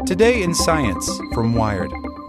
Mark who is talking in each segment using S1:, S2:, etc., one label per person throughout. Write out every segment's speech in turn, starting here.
S1: Today in Science from Wired.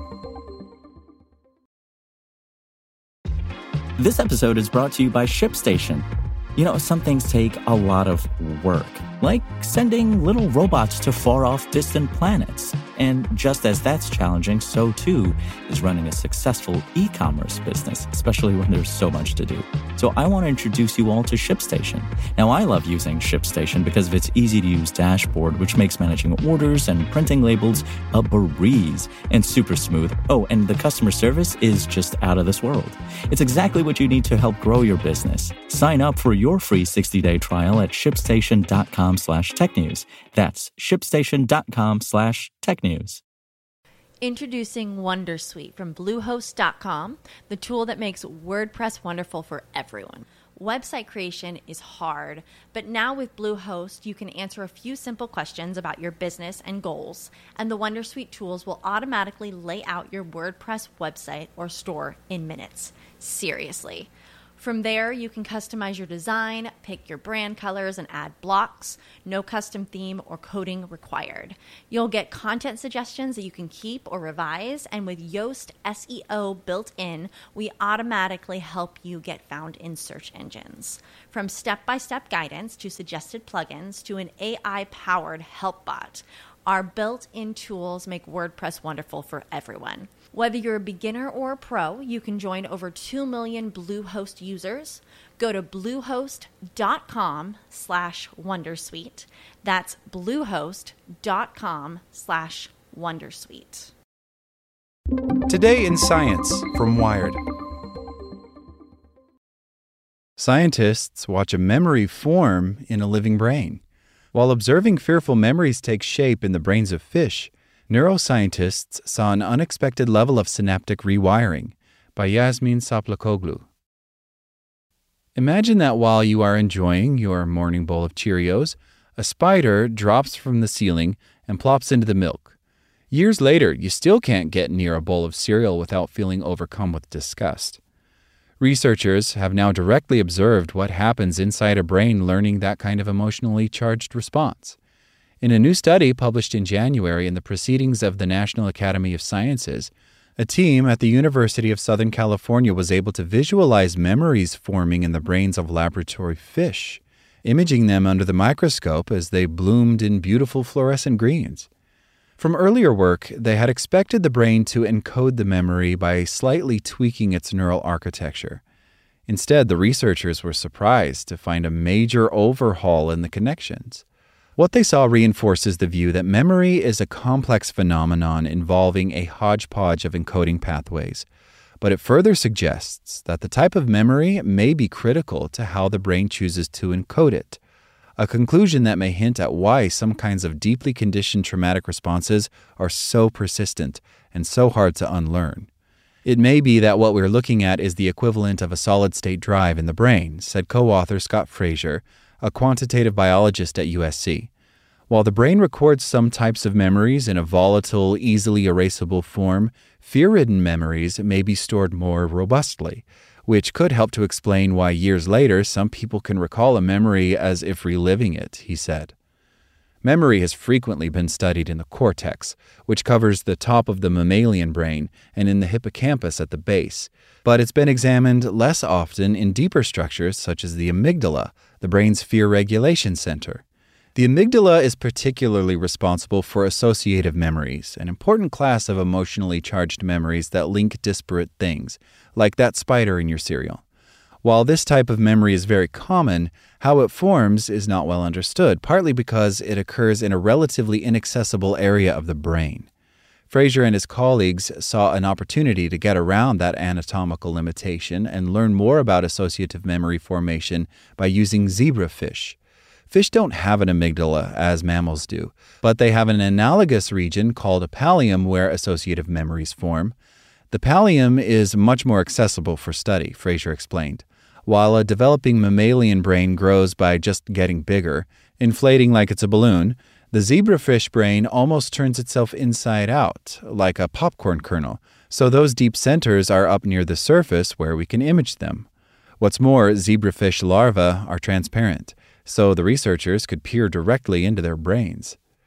S2: This episode is brought to you by ShipStation. You know, some things take a lot of work, like sending little robots to far-off distant planets. And just as that's challenging, so too is running a successful e-commerce business, especially when there's so much to do. So I want to introduce you all to ShipStation. Now, I love using ShipStation because of its easy-to-use dashboard, which makes managing orders and printing labels a breeze and super smooth. Oh, and the customer service is just out of this world. It's exactly what you need to help grow your business. Sign up for your free 60-day trial at shipstation.com/technews. That's shipstation.com/technews.
S3: Introducing Wondersuite from Bluehost.com, the tool that makes WordPress wonderful for everyone. Website creation is hard, but now with Bluehost, you can answer a few simple questions about your business and goals, and the Wondersuite tools will automatically lay out your WordPress website or store in minutes. Seriously. From there, you can customize your design, pick your brand colors, and add blocks. No custom theme or coding required. You'll get content suggestions that you can keep or revise, and with Yoast SEO built in, we automatically help you get found in search engines. From step-by-step guidance to suggested plugins to an AI-powered help bot, our built-in tools make WordPress wonderful for everyone. Whether you're a beginner or a pro, you can join over 2 million Bluehost users. Go to bluehost.com/wondersuite. That's bluehost.com/wondersuite.
S1: Today in Science from Wired. Scientists watch a memory form in a living brain. While observing fearful memories take shape in the brains of fish, neuroscientists saw an unexpected level of synaptic rewiring. By Yasmin Saplakoglu. Imagine that while you are enjoying your morning bowl of Cheerios, a spider drops from the ceiling and plops into the milk. Years later, you still can't get near a bowl of cereal without feeling overcome with disgust. Researchers have now directly observed what happens inside a brain learning that kind of emotionally charged response. In a new study published in January in the Proceedings of the National Academy of Sciences, a team at the University of Southern California was able to visualize memories forming in the brains of laboratory fish, imaging them under the microscope as they bloomed in beautiful fluorescent greens. From earlier work, they had expected the brain to encode the memory by slightly tweaking its neural architecture. Instead, the researchers were surprised to find a major overhaul in the connections. What they saw reinforces the view that memory is a complex phenomenon involving a hodgepodge of encoding pathways, but it further suggests that the type of memory may be critical to how the brain chooses to encode it, a conclusion that may hint at why some kinds of deeply conditioned traumatic responses are so persistent and so hard to unlearn. It may be that what we're looking at is the equivalent of a solid-state drive in the brain, said co-author Scott Fraser, a quantitative biologist at USC. While the brain records some types of memories in a volatile, easily erasable form, fear-ridden memories may be stored more robustly, which could help to explain why years later some people can recall a memory as if reliving it, he said. Memory has frequently been studied in the cortex, which covers the top of the mammalian brain, and in the hippocampus at the base, but it's been examined less often in deeper structures such as the amygdala, the brain's fear regulation center. The amygdala is particularly responsible for associative memories, an important class of emotionally charged memories that link disparate things, like that spider in your cereal. While this type of memory is very common, how it forms is not well understood, partly because it occurs in a relatively inaccessible area of the brain. Fraser and his colleagues saw an opportunity to get around that anatomical limitation and learn more about associative memory formation by using zebrafish. Fish don't have an amygdala as mammals do, but they have an analogous region called a pallium where associative memories form. The pallium is much more accessible for study, Fraser explained. While a developing mammalian brain grows by just getting bigger, inflating like it's a balloon, the zebrafish brain almost turns itself inside out, like a popcorn kernel, so those deep centers are up near the surface where we can image them. What's more, zebrafish larvae are transparent, so the researchers could peer directly into their brains.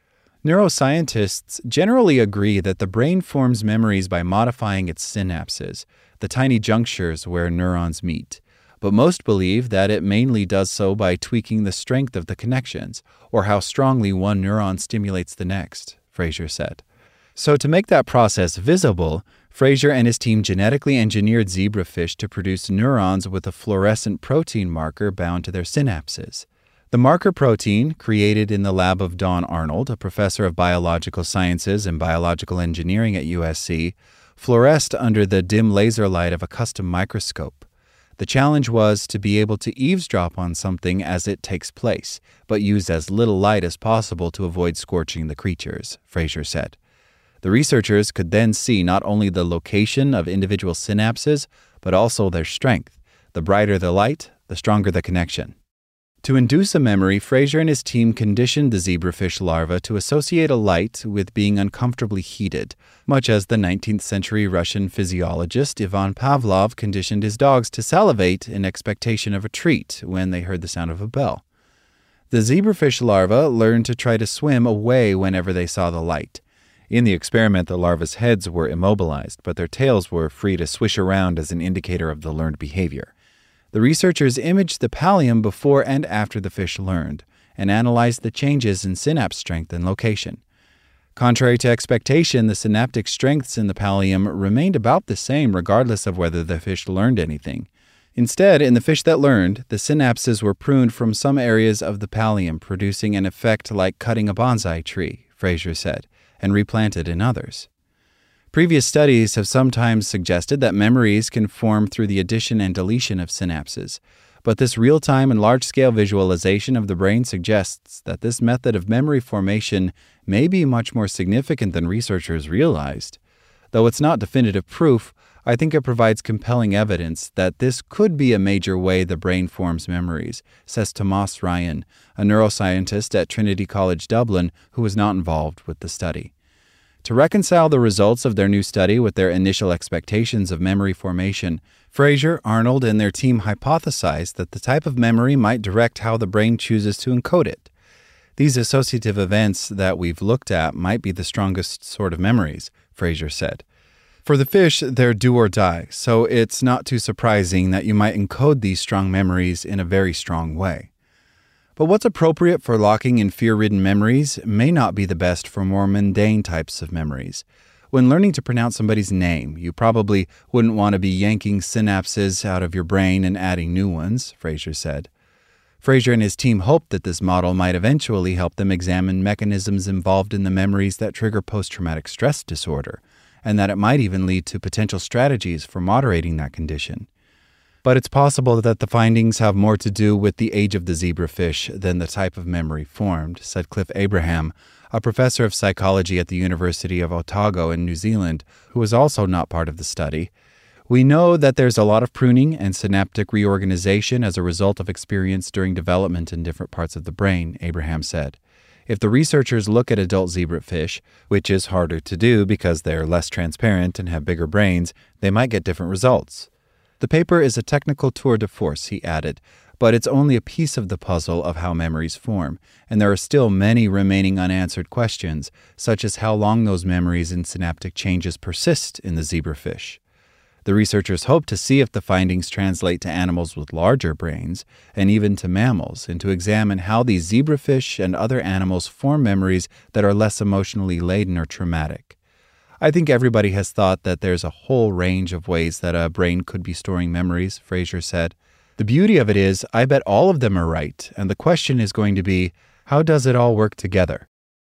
S1: Neuroscientists generally agree that the brain forms memories by modifying its synapses, the tiny junctures where neurons meet. But most believe that it mainly does so by tweaking the strength of the connections, or how strongly one neuron stimulates the next, Fraser said. So to make that process visible, Fraser and his team genetically engineered zebrafish to produce neurons with a fluorescent protein marker bound to their synapses. The marker protein, created in the lab of Don Arnold, a professor of biological sciences and biological engineering at USC, fluoresced under the dim laser light of a custom microscope. The challenge was to be able to eavesdrop on something as it takes place, but use as little light as possible to avoid scorching the creatures, Fraser said. The researchers could then see not only the location of individual synapses, but also their strength. The brighter the light, the stronger the connection. To induce a memory, Fraser and his team conditioned the zebrafish larva to associate a light with being uncomfortably heated, much as the 19th century Russian physiologist Ivan Pavlov conditioned his dogs to salivate in expectation of a treat when they heard the sound of a bell. The zebrafish larvae learned to try to swim away whenever they saw the light. In the experiment, the larva's heads were immobilized, but their tails were free to swish around as an indicator of the learned behavior. The researchers imaged the pallium before and after the fish learned, and analyzed the changes in synapse strength and location. Contrary to expectation, the synaptic strengths in the pallium remained about the same regardless of whether the fish learned anything. Instead, in the fish that learned, the synapses were pruned from some areas of the pallium, producing an effect like cutting a bonsai tree, Fraser said, and replanted in others. Previous studies have sometimes suggested that memories can form through the addition and deletion of synapses, but this real-time and large-scale visualization of the brain suggests that this method of memory formation may be much more significant than researchers realized. Though it's not definitive proof, I think it provides compelling evidence that this could be a major way the brain forms memories, says Tomas Ryan, a neuroscientist at Trinity College Dublin who was not involved with the study. To reconcile the results of their new study with their initial expectations of memory formation, Fraser, Arnold, and their team hypothesized that the type of memory might direct how the brain chooses to encode it. These associative events that we've looked at might be the strongest sort of memories, Fraser said. For the fish, they're do or die, so it's not too surprising that you might encode these strong memories in a very strong way. But what's appropriate for locking in fear-ridden memories may not be the best for more mundane types of memories. When learning to pronounce somebody's name, you probably wouldn't want to be yanking synapses out of your brain and adding new ones, Fraser said. Fraser and his team hoped that this model might eventually help them examine mechanisms involved in the memories that trigger post-traumatic stress disorder, and that it might even lead to potential strategies for moderating that condition. But it's possible that the findings have more to do with the age of the zebrafish than the type of memory formed, said Cliff Abraham, a professor of psychology at the University of Otago in New Zealand, who was also not part of the study. We know that there's a lot of pruning and synaptic reorganization as a result of experience during development in different parts of the brain, Abraham said. If the researchers look at adult zebrafish, which is harder to do because they're less transparent and have bigger brains, they might get different results. The paper is a technical tour de force, he added, but it's only a piece of the puzzle of how memories form, and there are still many remaining unanswered questions, such as how long those memories and synaptic changes persist in the zebrafish. The researchers hope to see if the findings translate to animals with larger brains, and even to mammals, and to examine how these zebrafish and other animals form memories that are less emotionally laden or traumatic. I think everybody has thought that there's a whole range of ways that a brain could be storing memories, Fraser said. The beauty of it is, I bet all of them are right, and the question is going to be, how does it all work together?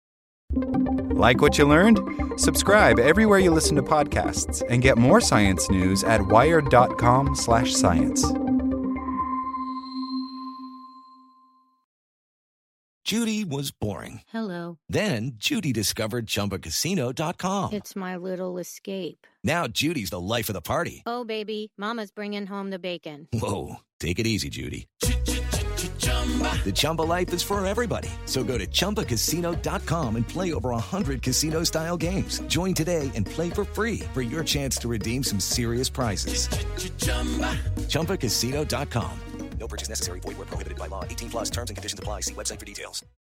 S1: Like what you learned? Subscribe everywhere you listen to podcasts and get more science news at wired.com/science.
S4: Judy was boring.
S5: Hello.
S4: Then Judy discovered ChumbaCasino.com.
S5: It's my little escape.
S4: Now Judy's the life of the party.
S5: Oh, baby, mama's bringing home the bacon.
S4: Whoa, take it easy, Judy. The Chumba life is for everybody. So go to ChumbaCasino.com and play over 100 casino-style games. Join today and play for free for your chance to redeem some serious prizes. ChumbaCasino.com. No purchase necessary. Void where prohibited by law. 18+ terms and conditions apply. See website for details.